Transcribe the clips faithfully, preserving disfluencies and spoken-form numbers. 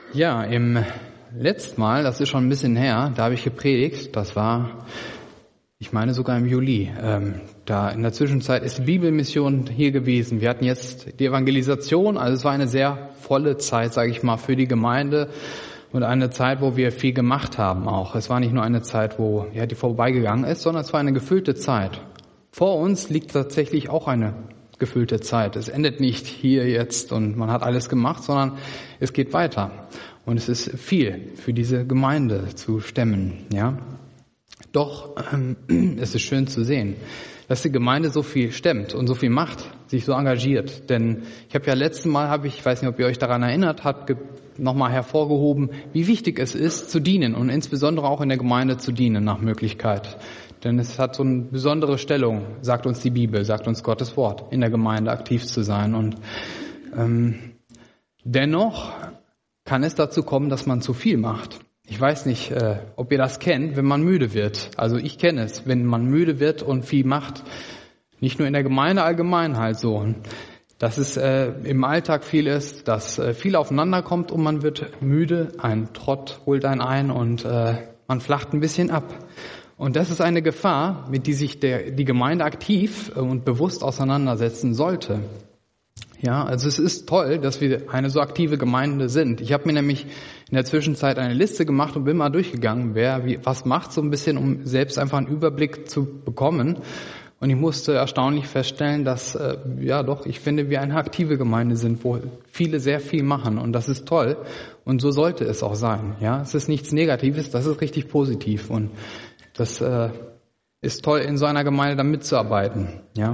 Ja, im letzten Mal, das ist schon ein bisschen her, da habe ich gepredigt. Das war, ich meine sogar im Juli. Ähm, da in der Zwischenzeit ist die Bibelmission hier gewesen. Wir hatten jetzt die Evangelisation, also es war eine sehr volle Zeit, sage ich mal, für die Gemeinde und eine Zeit, wo wir viel gemacht haben auch. Es war nicht nur eine Zeit, wo ja die vorbeigegangen ist, sondern es war eine gefüllte Zeit. Vor uns liegt tatsächlich auch eine gefüllte Zeit. Es endet nicht hier jetzt und man hat alles gemacht, sondern es geht weiter. Und es ist viel für diese Gemeinde zu stemmen, ja. Doch ähm, es ist schön zu sehen, dass die Gemeinde so viel stemmt und so viel macht, sich so engagiert. Denn ich habe ja letztes Mal, habe ich, ich weiß nicht, ob ihr euch daran erinnert habt, nochmal hervorgehoben, wie wichtig es ist, zu dienen und insbesondere auch in der Gemeinde zu dienen nach Möglichkeit. Denn es hat so eine besondere Stellung, sagt uns die Bibel, sagt uns Gottes Wort, in der Gemeinde aktiv zu sein. Und ähm, dennoch kann es dazu kommen, dass man zu viel macht. Ich weiß nicht, äh, ob ihr das kennt, wenn man müde wird. Also ich kenne es, wenn man müde wird und viel macht. Nicht nur in der Gemeinde, allgemein halt so. Dass es äh, im Alltag viel ist, dass äh, viel aufeinander kommt und man wird müde. Ein Trott holt einen ein und äh, man flacht ein bisschen ab. Und das ist eine Gefahr, mit die sich der, die Gemeinde aktiv und bewusst auseinandersetzen sollte. Ja, also es ist toll, dass wir eine so aktive Gemeinde sind. Ich habe mir nämlich in der Zwischenzeit eine Liste gemacht und bin mal durchgegangen, wer wie, was macht, so ein bisschen, um selbst einfach einen Überblick zu bekommen. Und ich musste erstaunlich feststellen, dass, äh, ja doch, ich finde, wir eine aktive Gemeinde sind, wo viele sehr viel machen. Und das ist toll. Und so sollte es auch sein. Ja, es ist nichts Negatives, das ist richtig positiv. Und das äh, ist toll, in so einer Gemeinde da mitzuarbeiten. Ja.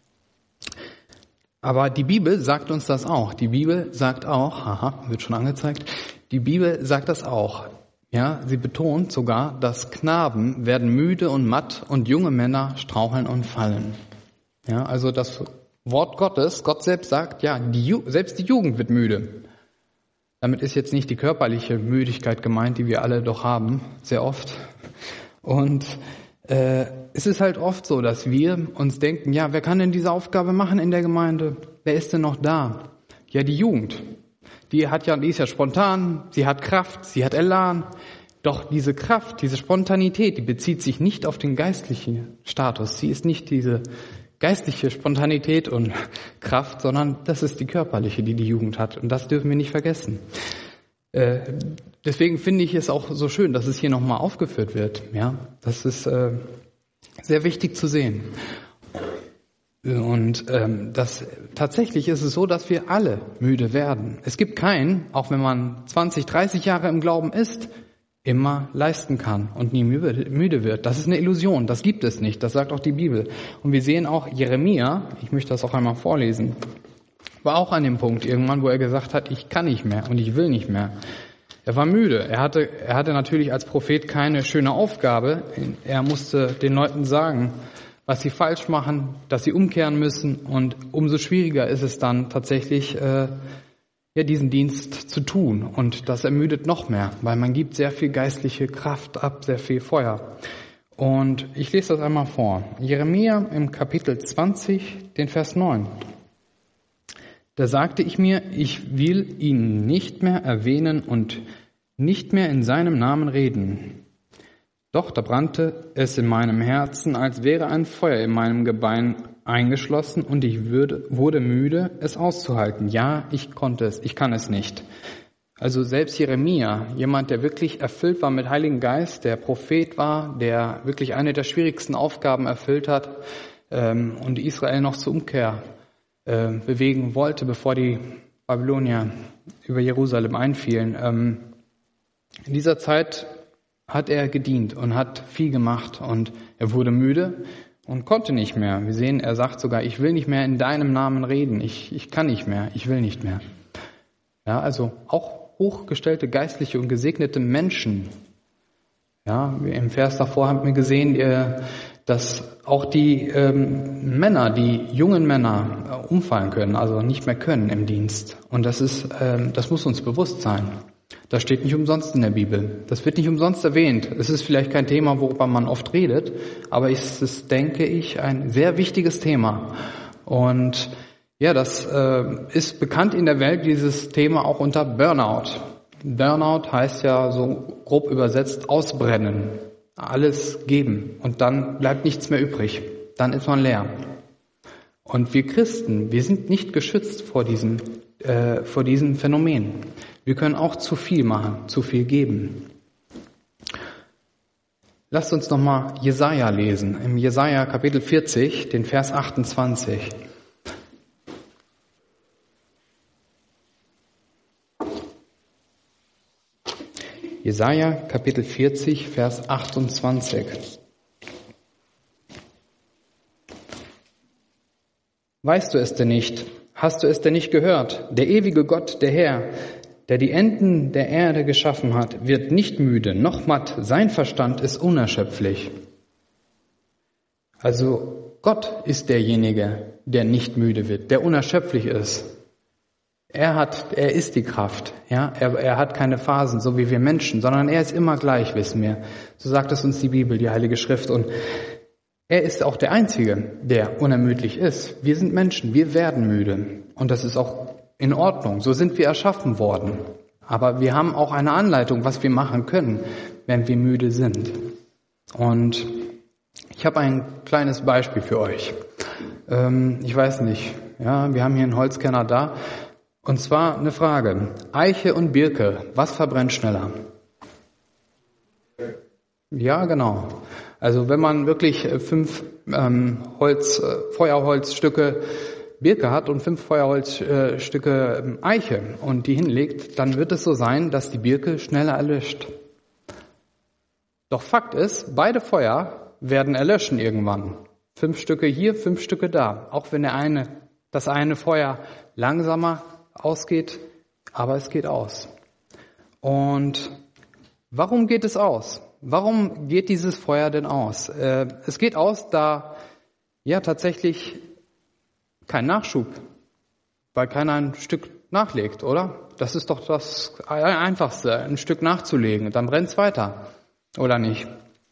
Aber die Bibel sagt uns das auch. Die Bibel sagt auch, haha, wird schon angezeigt, die Bibel sagt das auch. Ja, sie betont sogar, dass Knaben werden müde und matt und junge Männer straucheln und fallen. Ja, also das Wort Gottes, Gott selbst sagt, ja, die Ju- selbst die Jugend wird müde. Damit ist jetzt nicht die körperliche Müdigkeit gemeint, die wir alle doch haben, sehr oft. Und äh, es ist halt oft so, dass wir uns denken, ja, wer kann denn diese Aufgabe machen in der Gemeinde? Wer ist denn noch da? Ja, die Jugend. Die hat ja, die ist ja spontan, sie hat Kraft, sie hat Elan. Doch diese Kraft, diese Spontanität, die bezieht sich nicht auf den geistlichen Status. Sie ist nicht diese geistliche Spontanität und Kraft, sondern das ist die körperliche, die die Jugend hat. Und das dürfen wir nicht vergessen. Äh, deswegen finde ich es auch so schön, dass es hier nochmal aufgeführt wird. Ja, das ist äh, sehr wichtig zu sehen. Und ähm, das tatsächlich ist es so, dass wir alle müde werden. Es gibt keinen, auch wenn man zwanzig, dreißig Jahre im Glauben ist, immer leisten kann und nie müde wird. Das ist eine Illusion, das gibt es nicht, das sagt auch die Bibel. Und wir sehen auch Jeremia, ich möchte das auch einmal vorlesen, war auch an dem Punkt irgendwann, wo er gesagt hat, ich kann nicht mehr und ich will nicht mehr. Er war müde. Er hatte, er hatte natürlich als Prophet keine schöne Aufgabe. Er musste den Leuten sagen, was sie falsch machen, dass sie umkehren müssen. Und umso schwieriger ist es dann tatsächlich, äh, ja, diesen Dienst zu tun. Und das ermüdet noch mehr, weil man gibt sehr viel geistliche Kraft ab, sehr viel Feuer. Und ich lese das einmal vor. Jeremia im Kapitel zwanzig, den Vers neun. Da sagte ich mir, ich will ihn nicht mehr erwähnen und nicht mehr in seinem Namen reden. Doch da brannte es in meinem Herzen, als wäre ein Feuer in meinem Gebein eingeschlossen und ich würde, wurde müde, es auszuhalten. Ja, ich konnte es, ich kann es nicht. Also selbst Jeremia, jemand, der wirklich erfüllt war mit Heiligen Geist, der Prophet war, der wirklich eine der schwierigsten Aufgaben erfüllt hat ähm, und Israel noch zur Umkehr äh, bewegen wollte, bevor die Babylonier über Jerusalem einfielen. Ähm, in dieser Zeit hat er gedient und hat viel gemacht und er wurde müde und konnte nicht mehr. Wir sehen, er sagt sogar, ich will nicht mehr in deinem Namen reden, ich, ich kann nicht mehr, ich will nicht mehr. Ja, also auch hochgestellte geistliche und gesegnete Menschen. Ja, im Vers davor haben wir gesehen, dass auch die ähm, Männer, die jungen Männer äh, umfallen können, also nicht mehr können im Dienst. Und das ist, ähm, das muss uns bewusst sein. Das steht nicht umsonst in der Bibel. Das wird nicht umsonst erwähnt. Es ist vielleicht kein Thema, worüber man oft redet, aber es ist, denke ich, ein sehr wichtiges Thema. Und ja, das äh, ist bekannt in der Welt, dieses Thema auch unter Burnout. Burnout heißt ja so grob übersetzt ausbrennen, alles geben und dann bleibt nichts mehr übrig, dann ist man leer. Und wir Christen, wir sind nicht geschützt vor diesem, äh, vor diesem Phänomen. Wir können auch zu viel machen, zu viel geben. Lasst uns nochmal Jesaja lesen, im Jesaja Kapitel vierzig, den Vers achtundzwanzig. Jesaja Kapitel vierzig, Vers achtundzwanzig. Weißt du es denn nicht? Hast du es denn nicht gehört? Der ewige Gott, der Herr, der die Enden der Erde geschaffen hat, wird nicht müde, noch matt, sein Verstand ist unerschöpflich. Also Gott ist derjenige, der nicht müde wird, der unerschöpflich ist. Er hat, er ist die Kraft, ja, er, er hat keine Phasen, so wie wir Menschen, sondern er ist immer gleich, wissen wir. So sagt es uns die Bibel, die Heilige Schrift. Und er ist auch der Einzige, der unermüdlich ist. Wir sind Menschen, wir werden müde. Und das ist auch in Ordnung. So sind wir erschaffen worden. Aber wir haben auch eine Anleitung, was wir machen können, wenn wir müde sind. Und ich habe ein kleines Beispiel für euch. Ähm, ich weiß nicht, ja, wir haben hier einen Holzkenner da. Und zwar eine Frage. Eiche und Birke, was verbrennt schneller? Ja, genau. Also wenn man wirklich fünf ähm, Holz, äh, Feuerholzstücke Birke hat und fünf Feuerholzstücke äh, Eiche und die hinlegt, dann wird es so sein, dass die Birke schneller erlischt. Doch Fakt ist, beide Feuer werden erlöschen irgendwann. Fünf Stücke hier, fünf Stücke da. Auch wenn der eine, das eine Feuer langsamer ausgeht, aber es geht aus. Und warum geht es aus? Warum geht dieses Feuer denn aus? Äh, es geht aus, da ja tatsächlich kein Nachschub, weil keiner ein Stück nachlegt, oder? Das ist doch das Einfachste, ein Stück nachzulegen, dann brennt's weiter, oder nicht?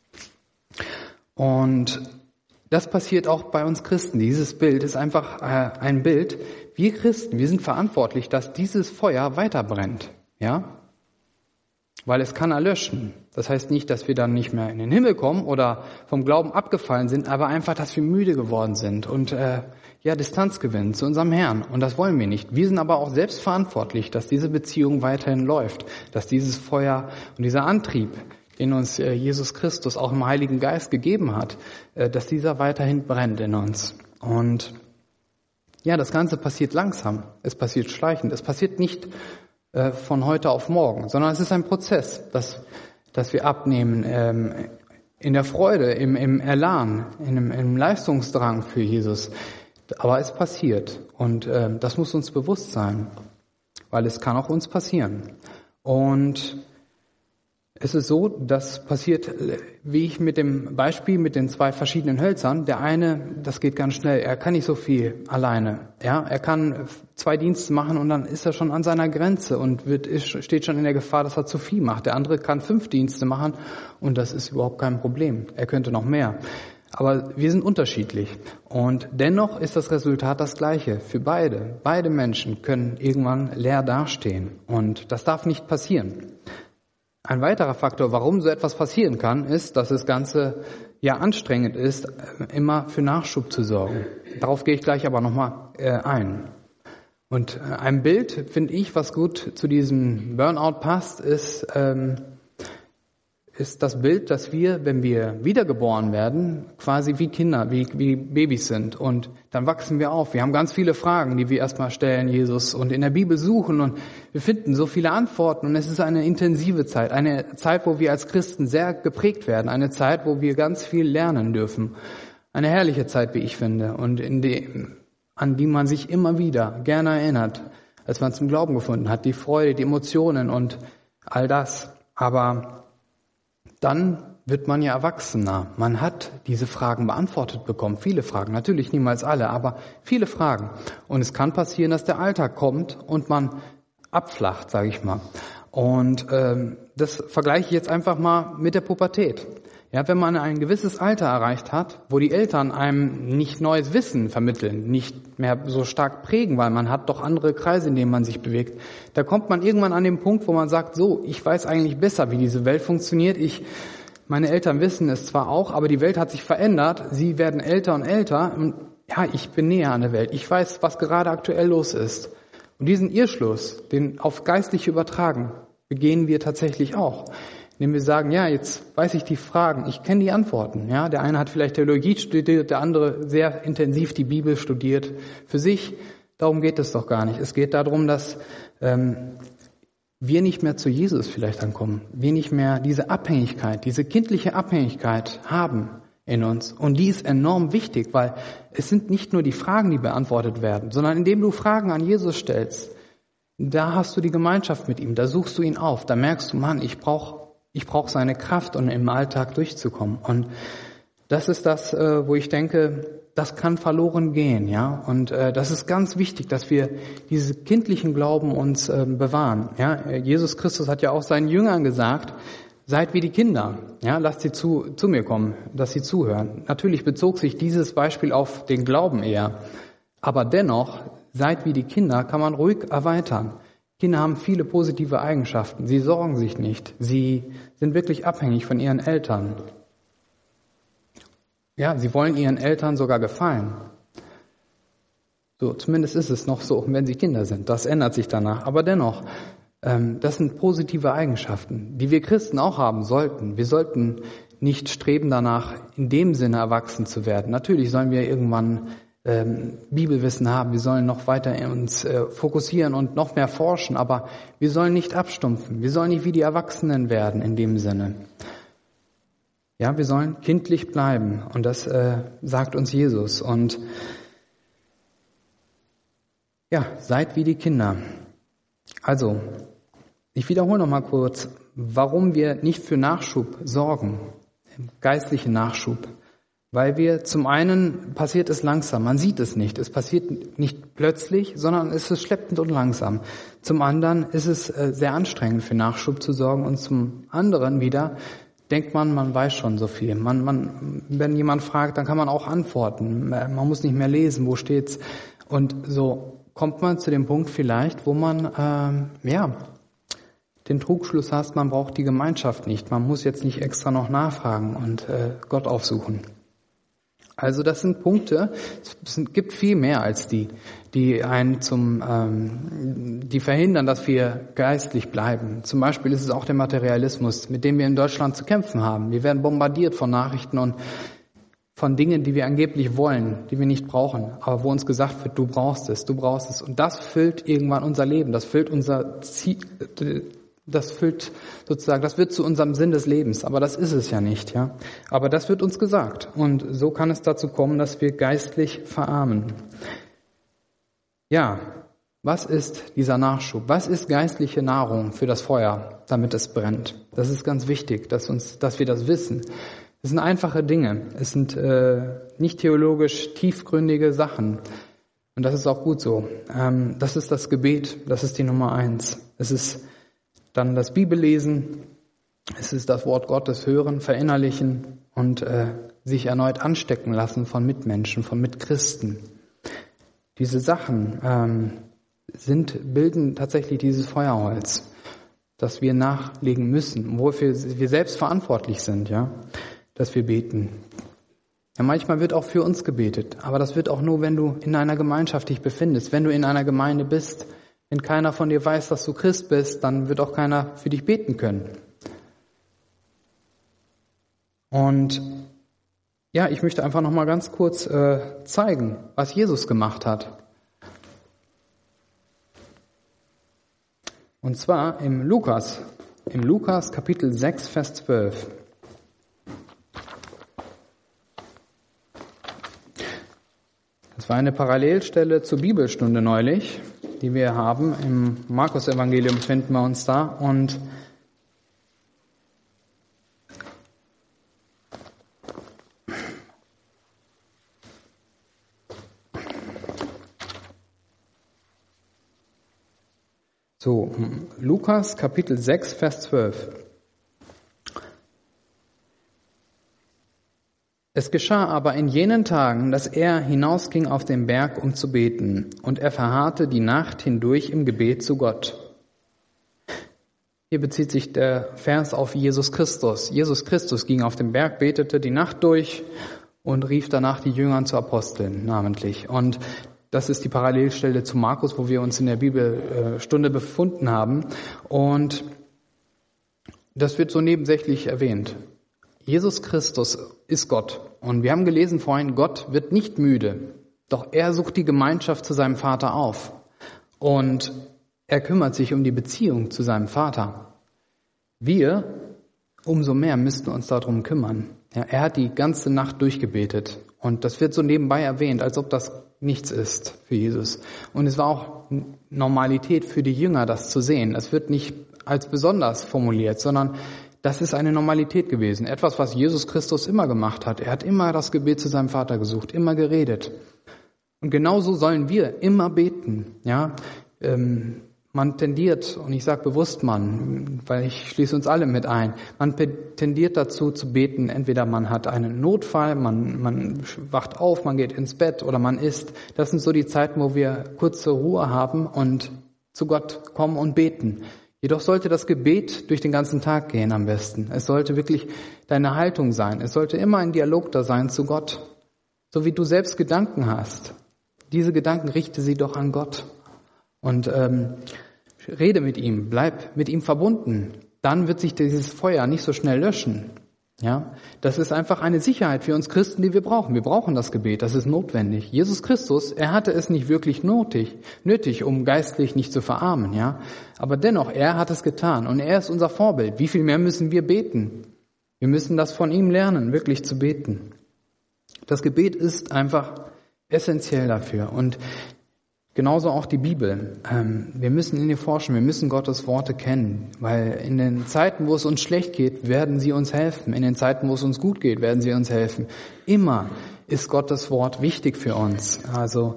Und das passiert auch bei uns Christen. Dieses Bild ist einfach äh, ein Bild. Wir Christen, wir sind verantwortlich, dass dieses Feuer weiter brennt, ja? Weil es kann erlöschen. Das heißt nicht, dass wir dann nicht mehr in den Himmel kommen oder vom Glauben abgefallen sind, aber einfach, dass wir müde geworden sind und äh, ja Distanz gewinnen zu unserem Herrn. Und das wollen wir nicht. Wir sind aber auch selbst verantwortlich, dass diese Beziehung weiterhin läuft, dass dieses Feuer und dieser Antrieb, den uns äh, Jesus Christus auch im Heiligen Geist gegeben hat, äh, dass dieser weiterhin brennt in uns. Und ja, das Ganze passiert langsam. Es passiert schleichend. Es passiert nicht äh, von heute auf morgen, sondern es ist ein Prozess, das dass wir abnehmen ähm, in der Freude, im, im Elan, in, im Leistungsdrang für Jesus. Aber es passiert und ähm, das muss uns bewusst sein, weil es kann auch uns passieren. Und es ist so, das passiert, wie ich mit dem Beispiel mit den zwei verschiedenen Hölzern. Der eine, das geht ganz schnell, er kann nicht so viel alleine. Ja, er kann zwei Dienste machen und dann ist er schon an seiner Grenze und wird, ist, steht schon in der Gefahr, dass er zu viel macht. Der andere kann fünf Dienste machen und das ist überhaupt kein Problem. Er könnte noch mehr. Aber wir sind unterschiedlich und dennoch ist das Resultat das gleiche für beide. Beide Menschen können irgendwann leer dastehen und das darf nicht passieren. Ein weiterer Faktor, warum so etwas passieren kann, ist, dass das Ganze ja anstrengend ist, immer für Nachschub zu sorgen. Darauf gehe ich gleich aber nochmal äh, ein. Und äh, ein Bild, finde ich, was gut zu diesem Burnout passt, ist, ähm, ist das Bild, dass wir, wenn wir wiedergeboren werden, quasi wie Kinder, wie, wie Babys sind. Und dann wachsen wir auf. Wir haben ganz viele Fragen, die wir erstmal stellen, Jesus, und in der Bibel suchen. Und wir finden so viele Antworten. Und es ist eine intensive Zeit, eine Zeit, wo wir als Christen sehr geprägt werden. Eine Zeit, wo wir ganz viel lernen dürfen. Eine herrliche Zeit, wie ich finde. Und in die, an die man sich immer wieder gerne erinnert, als man zum Glauben gefunden hat. Die Freude, die Emotionen und all das. Aber dann wird man ja erwachsener. Man hat diese Fragen beantwortet bekommen. Viele Fragen, natürlich niemals alle, aber viele Fragen. Und es kann passieren, dass der Alltag kommt und man abflacht, sage ich mal. Und ähm, das vergleiche ich jetzt einfach mal mit der Pubertät. Ja, wenn man ein gewisses Alter erreicht hat, wo die Eltern einem nicht neues Wissen vermitteln, nicht mehr so stark prägen, weil man hat doch andere Kreise, in denen man sich bewegt, da kommt man irgendwann an den Punkt, wo man sagt, so, ich weiß eigentlich besser, wie diese Welt funktioniert. Ich, meine Eltern wissen es zwar auch, aber die Welt hat sich verändert. Sie werden älter und älter. Und ja, ich bin näher an der Welt. Ich weiß, was gerade aktuell los ist. Und diesen Irrschluss, den auf Geistliche übertragen, begehen wir tatsächlich auch. Indem wir sagen, ja, jetzt weiß ich die Fragen, ich kenne die Antworten. Ja, der eine hat vielleicht Theologie studiert, der andere sehr intensiv die Bibel studiert. Für sich, darum geht es doch gar nicht. Es geht darum, dass ähm, wir nicht mehr zu Jesus vielleicht ankommen. Wir nicht mehr diese Abhängigkeit, diese kindliche Abhängigkeit haben in uns. Und die ist enorm wichtig, weil es sind nicht nur die Fragen, die beantwortet werden, sondern indem du Fragen an Jesus stellst, da hast du die Gemeinschaft mit ihm, da suchst du ihn auf, da merkst du, Mann, ich brauche Ich brauche seine Kraft, um im Alltag durchzukommen. Und das ist das, wo ich denke, das kann verloren gehen, ja. Und das ist ganz wichtig, dass wir diesen kindlichen Glauben uns bewahren. Ja, Jesus Christus hat ja auch seinen Jüngern gesagt: Seid wie die Kinder, ja, lasst sie zu zu mir kommen, dass sie zuhören. Natürlich bezog sich dieses Beispiel auf den Glauben eher, aber dennoch, seid wie die Kinder, kann man ruhig erweitern. Kinder haben viele positive Eigenschaften. Sie sorgen sich nicht. Sie sind wirklich abhängig von ihren Eltern. Ja, sie wollen ihren Eltern sogar gefallen. So, zumindest ist es noch so, wenn sie Kinder sind. Das ändert sich danach. Aber dennoch, ähm, das sind positive Eigenschaften, die wir Christen auch haben sollten. Wir sollten nicht streben danach, in dem Sinne erwachsen zu werden. Natürlich sollen wir irgendwann Ähm, Bibelwissen haben, wir sollen noch weiter uns äh, fokussieren und noch mehr forschen, aber wir sollen nicht abstumpfen, wir sollen nicht wie die Erwachsenen werden in dem Sinne. Ja, wir sollen kindlich bleiben und das äh, sagt uns Jesus. Und ja, seid wie die Kinder. Also, ich wiederhole noch mal kurz, warum wir nicht für Nachschub sorgen, geistlichen Nachschub. Weil wir zum einen passiert es langsam, man sieht es nicht, es passiert nicht plötzlich, sondern es ist schleppend und langsam. Zum anderen ist es sehr anstrengend für Nachschub zu sorgen und zum anderen wieder denkt man, man weiß schon so viel. Man, man, wenn jemand fragt, dann kann man auch antworten. Man muss nicht mehr lesen, wo steht's. Und so kommt man zu dem Punkt vielleicht, wo man ähm, ja den Trugschluss hat, man braucht die Gemeinschaft nicht. Man muss jetzt nicht extra noch nachfragen und äh, Gott aufsuchen. Also das sind Punkte, es gibt viel mehr als die, die einen zum, ähm, die verhindern, dass wir geistlich bleiben. Zum Beispiel ist es auch der Materialismus, mit dem wir in Deutschland zu kämpfen haben. Wir werden bombardiert von Nachrichten und von Dingen, die wir angeblich wollen, die wir nicht brauchen, aber wo uns gesagt wird, du brauchst es, du brauchst es. Und das füllt irgendwann unser Leben, das füllt unser Ziel, das füllt sozusagen, das wird zu unserem Sinn des Lebens, aber das ist es ja nicht, ja. Aber das wird uns gesagt und so kann es dazu kommen, dass wir geistlich verarmen. Ja, was ist dieser Nachschub? Was ist geistliche Nahrung für das Feuer, damit es brennt? Das ist ganz wichtig, dass uns, dass wir das wissen. Es sind einfache Dinge, es sind äh, nicht theologisch tiefgründige Sachen und das ist auch gut so. Ähm, das ist das Gebet, das ist die Nummer eins. Es ist dann das Bibellesen, es ist das Wort Gottes hören, verinnerlichen und äh, sich erneut anstecken lassen von Mitmenschen, von Mitchristen. Diese Sachen ähm, sind, bilden tatsächlich dieses Feuerholz, das wir nachlegen müssen, wofür wir selbst verantwortlich sind, ja, dass wir beten. Ja, manchmal wird auch für uns gebetet, aber das wird auch nur, wenn du in einer Gemeinschaft dich befindest, wenn du in einer Gemeinde bist. Wenn keiner von dir weiß, dass du Christ bist, dann wird auch keiner für dich beten können. Und ja, ich möchte einfach noch mal ganz kurz äh, zeigen, was Jesus gemacht hat. Und zwar im Lukas, im Lukas Kapitel sechs, Vers zwölf. Das war eine Parallelstelle zur Bibelstunde neulich, die wir haben. Im Markus-Evangelium finden wir uns da. Und so, Lukas Kapitel sechs, Vers zwölf. Es geschah aber in jenen Tagen, dass er hinausging auf den Berg, um zu beten, und er verharrte die Nacht hindurch im Gebet zu Gott. Hier bezieht sich der Vers auf Jesus Christus. Jesus Christus ging auf den Berg, betete die Nacht durch und rief danach die Jünger zu Aposteln namentlich. Und das ist die Parallelstelle zu Markus, wo wir uns in der Bibelstunde befunden haben. Und das wird so nebensächlich erwähnt. Jesus Christus ist Gott. Und wir haben gelesen vorhin, Gott wird nicht müde, doch er sucht die Gemeinschaft zu seinem Vater auf. Und er kümmert sich um die Beziehung zu seinem Vater. Wir, umso mehr, müssten uns darum kümmern. Ja, er hat die ganze Nacht durchgebetet. Und das wird so nebenbei erwähnt, als ob das nichts ist für Jesus. Und es war auch Normalität für die Jünger, das zu sehen. Es wird nicht als besonders formuliert, sondern das ist eine Normalität gewesen. Etwas, was Jesus Christus immer gemacht hat. Er hat immer das Gebet zu seinem Vater gesucht, immer geredet. Und genauso sollen wir immer beten. Ja, ähm, man tendiert, und ich sage bewusst man, weil ich schließe uns alle mit ein, man tendiert dazu zu beten, entweder man hat einen Notfall, man, man wacht auf, man geht ins Bett oder man isst. Das sind so die Zeiten, wo wir kurze Ruhe haben und zu Gott kommen und beten. Jedoch sollte das Gebet durch den ganzen Tag gehen am besten. Es sollte wirklich deine Haltung sein. Es sollte immer ein Dialog da sein zu Gott. So wie du selbst Gedanken hast. Diese Gedanken richte sie doch an Gott. Und ähm, rede mit ihm, bleib mit ihm verbunden. Dann wird sich dieses Feuer nicht so schnell löschen. Ja, das ist einfach eine Sicherheit für uns Christen, die wir brauchen. Wir brauchen das Gebet, das ist notwendig. Jesus Christus, er hatte es nicht wirklich nötig, nötig, um geistlich nicht zu verarmen, ja. Aber dennoch, er hat es getan und er ist unser Vorbild. Wie viel mehr müssen wir beten? Wir müssen das von ihm lernen, wirklich zu beten. Das Gebet ist einfach essentiell dafür und genauso auch die Bibel. Wir müssen in ihr forschen, wir müssen Gottes Worte kennen, weil in den Zeiten, wo es uns schlecht geht, werden sie uns helfen. In den Zeiten, wo es uns gut geht, werden sie uns helfen. Immer ist Gottes Wort wichtig für uns. Also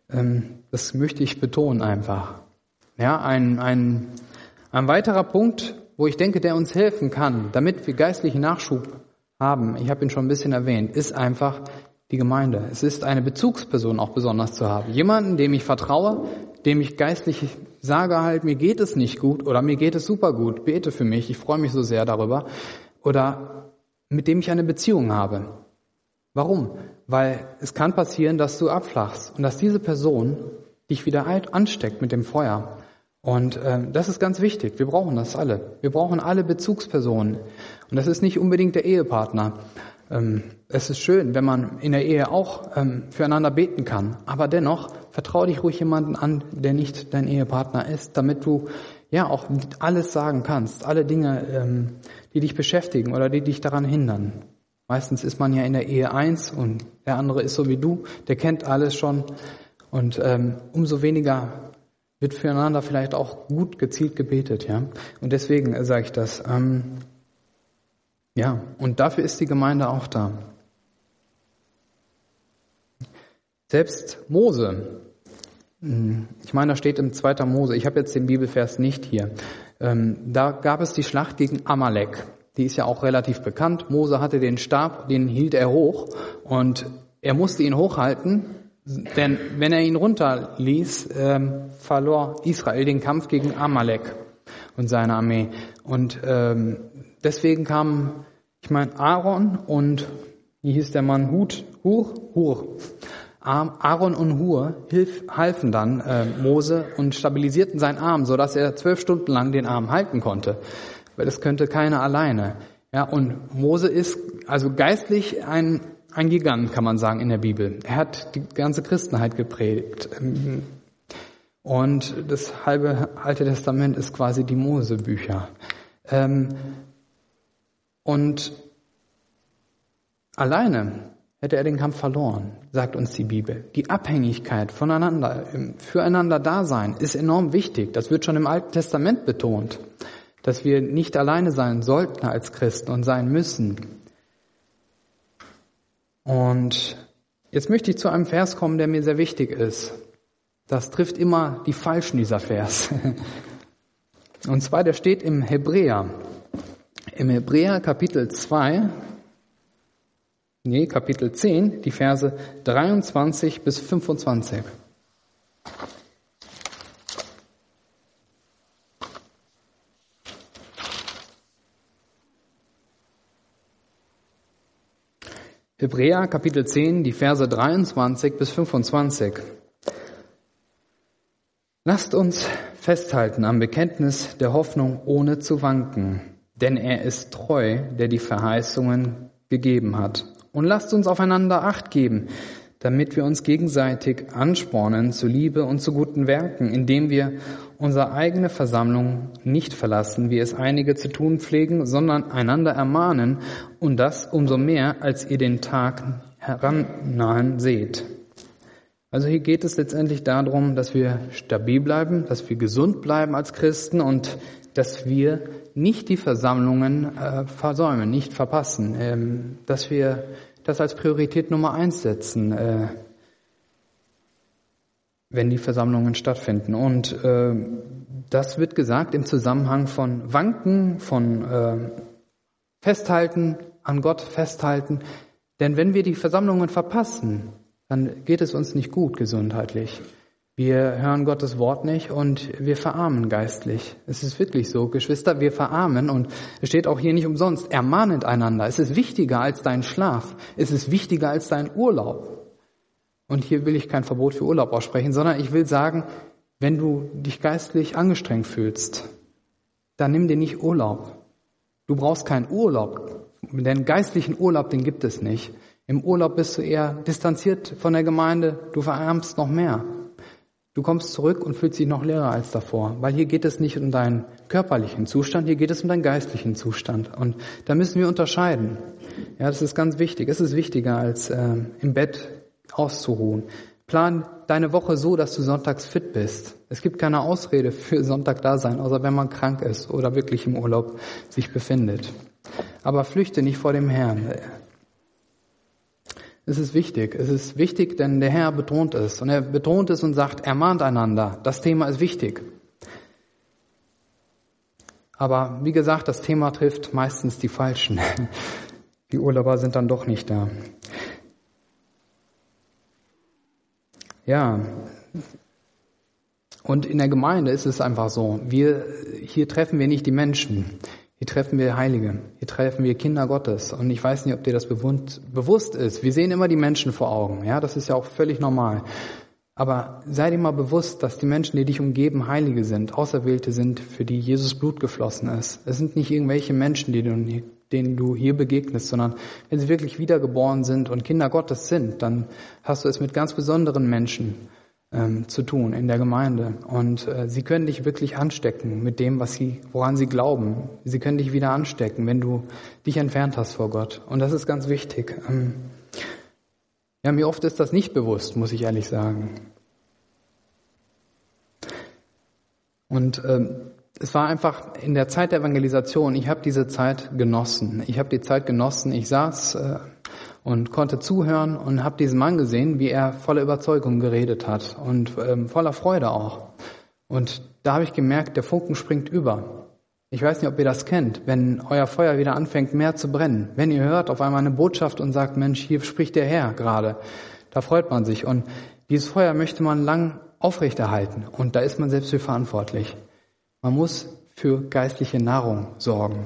das möchte ich betonen einfach. Ja, ein, ein, ein weiterer Punkt, wo ich denke, der uns helfen kann, damit wir geistlichen Nachschub haben, ich habe ihn schon ein bisschen erwähnt, ist einfach die Gemeinde. Es ist eine Bezugsperson auch besonders zu haben. Jemanden, dem ich vertraue, dem ich geistlich sage halt, mir geht es nicht gut oder mir geht es super gut, bete für mich, ich freue mich so sehr darüber. Oder mit dem ich eine Beziehung habe. Warum? Weil es kann passieren, dass du abflachst und dass diese Person dich wieder ansteckt mit dem Feuer. Und äh, das ist ganz wichtig. Wir brauchen das alle. Wir brauchen alle Bezugspersonen. Und das ist nicht unbedingt der Ehepartner. Es ist schön, wenn man in der Ehe auch ähm, füreinander beten kann. Aber dennoch, vertraue dich ruhig jemanden an, der nicht dein Ehepartner ist, damit du ja auch alles sagen kannst. Alle Dinge, ähm, die dich beschäftigen oder die dich daran hindern. Meistens ist man ja in der Ehe eins und der andere ist so wie du, der kennt alles schon. Und ähm, umso weniger wird füreinander vielleicht auch gut gezielt gebetet. Ja. Und deswegen äh, sage ich das. Ähm, Ja, und dafür ist die Gemeinde auch da. Selbst Mose, ich meine, da steht im zweiten Mose, ich habe jetzt den Bibelvers nicht hier, da gab es die Schlacht gegen Amalek. Die ist ja auch relativ bekannt. Mose hatte den Stab, den hielt er hoch und er musste ihn hochhalten, denn wenn er ihn runterließ, verlor Israel den Kampf gegen Amalek und seine Armee. Und deswegen kamen, ich meine, Aaron und, wie hieß der Mann, Hut, Hur, Hur. Aaron und Hur hilf, halfen dann äh, Mose und stabilisierten seinen Arm, sodass er zwölf Stunden lang den Arm halten konnte. Weil das könnte keiner alleine. Ja, und Mose ist also geistlich ein, ein Gigant, kann man sagen, in der Bibel. Er hat die ganze Christenheit geprägt. Und das halbe Alte Testament ist quasi die Mosebücher. Ähm, und alleine hätte er den Kampf verloren, sagt uns die Bibel. Die Abhängigkeit voneinander, füreinander Dasein ist enorm wichtig. Das wird schon im Alten Testament betont, dass wir nicht alleine sein sollten als Christen und sein müssen. Und jetzt möchte ich zu einem Vers kommen, der mir sehr wichtig ist. Das trifft immer die Falschen, dieser Vers. Und zwar, der steht im Hebräer. Im Hebräer Kapitel zwei, nee, Kapitel zehn, die Verse dreiundzwanzig bis fünfundzwanzig. Hebräer Kapitel zehn, die Verse dreiundzwanzig bis fünfundzwanzig. Lasst uns festhalten am Bekenntnis der Hoffnung ohne zu wanken, denn er ist treu, der die Verheißungen gegeben hat. Und lasst uns aufeinander Acht geben, damit wir uns gegenseitig anspornen zu Liebe und zu guten Werken, indem wir unsere eigene Versammlung nicht verlassen, wie es einige zu tun pflegen, sondern einander ermahnen, und das umso mehr, als ihr den Tag herannahen seht. Also hier geht es letztendlich darum, dass wir stabil bleiben, dass wir gesund bleiben als Christen und dass wir nicht die Versammlungen äh, versäumen, nicht verpassen, ähm, dass wir das als Priorität Nummer eins setzen, äh, wenn die Versammlungen stattfinden. Und äh, das wird gesagt im Zusammenhang von Wanken, von äh, Festhalten, an Gott festhalten. Denn wenn wir die Versammlungen verpassen, dann geht es uns nicht gut gesundheitlich. Wir hören Gottes Wort nicht und wir verarmen geistlich. Es ist wirklich so, Geschwister, wir verarmen, und es steht auch hier nicht umsonst, ermahnet einander. Es ist wichtiger als dein Schlaf. Es ist wichtiger als dein Urlaub. Und hier will ich kein Verbot für Urlaub aussprechen, sondern ich will sagen, wenn du dich geistlich angestrengt fühlst, dann nimm dir nicht Urlaub. Du brauchst keinen Urlaub, denn geistlichen Urlaub, den gibt es nicht. Im Urlaub bist du eher distanziert von der Gemeinde, du verarmst noch mehr. Du kommst zurück und fühlst dich noch leerer als davor, weil hier geht es nicht um deinen körperlichen Zustand, hier geht es um deinen geistlichen Zustand. Und da müssen wir unterscheiden. Ja, das ist ganz wichtig. Es ist wichtiger, als äh, im Bett auszuruhen. Plan deine Woche so, dass du sonntags fit bist. Es gibt keine Ausrede für Sonntag da sein, außer wenn man krank ist oder wirklich im Urlaub sich befindet. Aber flüchte nicht vor dem Herrn. Es ist wichtig, es ist wichtig, denn der Herr betont es. Und er betont es und sagt, ermahnt einander. Das Thema ist wichtig. Aber wie gesagt, das Thema trifft meistens die Falschen. Die Urlauber sind dann doch nicht da. Ja, und in der Gemeinde ist es einfach so, wir, hier treffen wir nicht die Menschen. Hier treffen wir Heilige, hier treffen wir Kinder Gottes. Und ich weiß nicht, ob dir das bewusst ist. Wir sehen immer die Menschen vor Augen. Ja, das ist ja auch völlig normal. Aber sei dir mal bewusst, dass die Menschen, die dich umgeben, Heilige sind, Auserwählte sind, für die Jesus Blut geflossen ist. Es sind nicht irgendwelche Menschen, die du, denen du hier begegnest, sondern wenn sie wirklich wiedergeboren sind und Kinder Gottes sind, dann hast du es mit ganz besonderen Menschen ähm, zu tun in der Gemeinde. Und äh, sie können dich wirklich anstecken mit dem, was sie, woran sie glauben. Sie können dich wieder anstecken, wenn du dich entfernt hast vor Gott. Und das ist ganz wichtig. Ähm, ja, mir oft ist das nicht bewusst, muss ich ehrlich sagen. Und ähm, es war einfach in der Zeit der Evangelisation, ich habe diese Zeit genossen. Ich habe die Zeit genossen. Ich saß äh, und konnte zuhören und habe diesen Mann gesehen, wie er voller Überzeugung geredet hat und ähm, voller Freude auch. Und da habe ich gemerkt, der Funken springt über. Ich weiß nicht, ob ihr das kennt, wenn euer Feuer wieder anfängt, mehr zu brennen. Wenn ihr hört auf einmal eine Botschaft und sagt, Mensch, hier spricht der Herr gerade. Da freut man sich. Und dieses Feuer möchte man lang aufrechterhalten. Und da ist man selbst für verantwortlich. Man muss für geistliche Nahrung sorgen.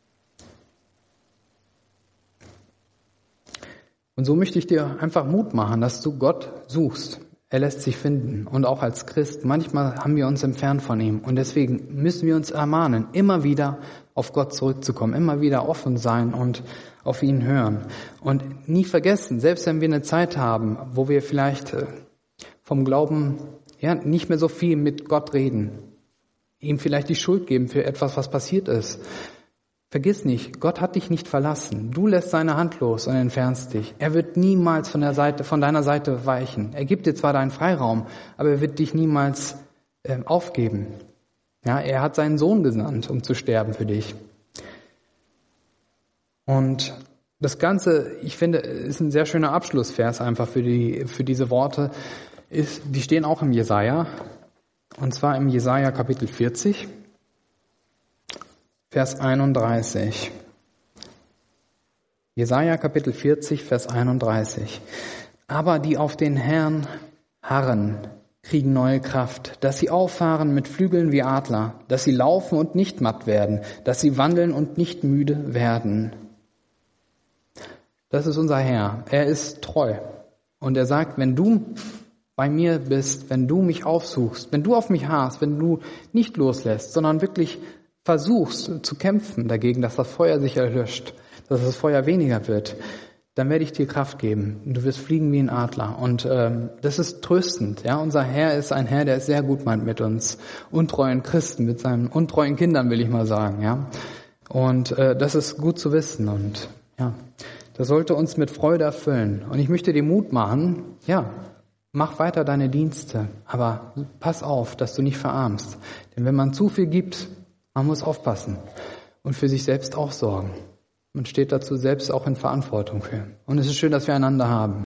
Und so möchte ich dir einfach Mut machen, dass du Gott suchst. Er lässt sich finden. Und auch als Christ, manchmal haben wir uns entfernt von ihm. Und deswegen müssen wir uns ermahnen, immer wieder auf Gott zurückzukommen, immer wieder offen sein und auf ihn hören. Und nie vergessen, selbst wenn wir eine Zeit haben, wo wir vielleicht vom Glauben ja nicht mehr so viel mit Gott reden, ihm vielleicht die Schuld geben für etwas, was passiert ist. Vergiss nicht, Gott hat dich nicht verlassen. Du lässt seine Hand los und entfernst dich. Er wird niemals von der Seite, von deiner Seite weichen. Er gibt dir zwar deinen Freiraum, aber er wird dich niemals äh, aufgeben. Ja, er hat seinen Sohn gesandt, um zu sterben für dich. Und das Ganze, ich finde, ist ein sehr schöner Abschlussvers einfach für die, für diese Worte. Ist, die stehen auch im Jesaja. Und zwar im Jesaja Kapitel vierzig. Vers einunddreißig. Jesaja Kapitel vierzig, Vers einunddreißig. Aber die auf den Herrn harren, kriegen neue Kraft, dass sie auffahren mit Flügeln wie Adler, dass sie laufen und nicht matt werden, dass sie wandeln und nicht müde werden. Das ist unser Herr. Er ist treu. Und er sagt, wenn du bei mir bist, wenn du mich aufsuchst, wenn du auf mich harrst, wenn du nicht loslässt, sondern wirklich versuchst zu kämpfen dagegen, dass das Feuer sich erlöscht, dass das Feuer weniger wird, dann werde ich dir Kraft geben. Du wirst fliegen wie ein Adler. Und ähm, das ist tröstend. Ja, unser Herr ist ein Herr, der es sehr gut meint mit uns untreuen Christen, mit seinen untreuen Kindern, will ich mal sagen. Ja, und äh, das ist gut zu wissen. Und ja, das sollte uns mit Freude erfüllen. Und ich möchte dir Mut machen. Ja, mach weiter deine Dienste, aber pass auf, dass du nicht verarmst. Denn wenn man zu viel gibt, man muss aufpassen und für sich selbst auch sorgen. Man steht dazu selbst auch in Verantwortung für. Und es ist schön, dass wir einander haben.